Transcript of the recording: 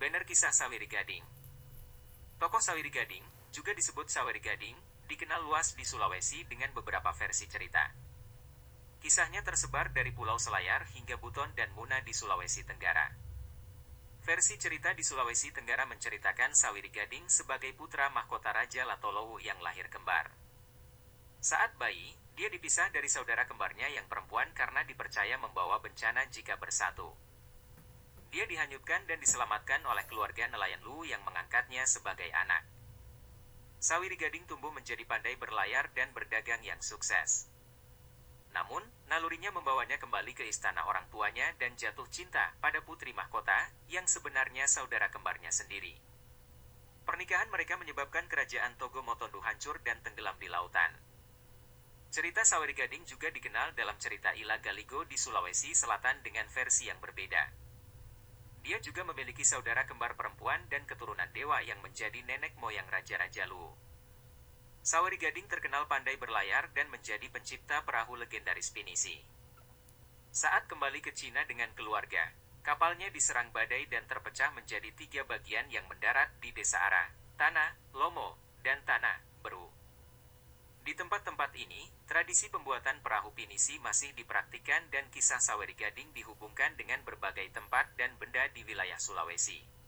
Banner kisah Saweri Gading. Tokoh Saweri Gading, juga disebut Saweri Gading, dikenal luas di Sulawesi dengan beberapa versi cerita. Kisahnya tersebar dari Pulau Selayar hingga Buton dan Muna di Sulawesi Tenggara. Versi cerita di Sulawesi Tenggara menceritakan Saweri Gading sebagai putra mahkota Raja Latolowu yang lahir kembar. Saat bayi, dia dipisah dari saudara kembarnya yang perempuan karena dipercaya membawa bencana jika bersatu. Dia dihanyutkan dan diselamatkan oleh keluarga nelayan Luwu yang mengangkatnya sebagai anak. Saweri Gading tumbuh menjadi pandai berlayar dan berdagang yang sukses. Namun, nalurinya membawanya kembali ke istana orang tuanya dan jatuh cinta pada putri mahkota, yang sebenarnya saudara kembarnya sendiri. Pernikahan mereka menyebabkan kerajaan Togo Motondu hancur dan tenggelam di lautan. Cerita Saweri Gading juga dikenal dalam cerita Ila Galigo di Sulawesi Selatan dengan versi yang berbeda. Dia juga memiliki saudara kembar perempuan dan keturunan dewa yang menjadi nenek moyang raja-raja Luwu. Saweri Gading terkenal pandai berlayar dan menjadi pencipta perahu legendaris pinisi. Saat kembali ke Cina dengan keluarga, kapalnya diserang badai dan terpecah menjadi 3 bagian yang mendarat di Desa Ara, Tanah, Lomo, dan Tanah, Beru. Di tempat-tempat ini, tradisi pembuatan perahu pinisi masih dipraktikkan dan kisah Saweri Gading dihubungkan dengan berbagai tempat dan benda di wilayah Sulawesi.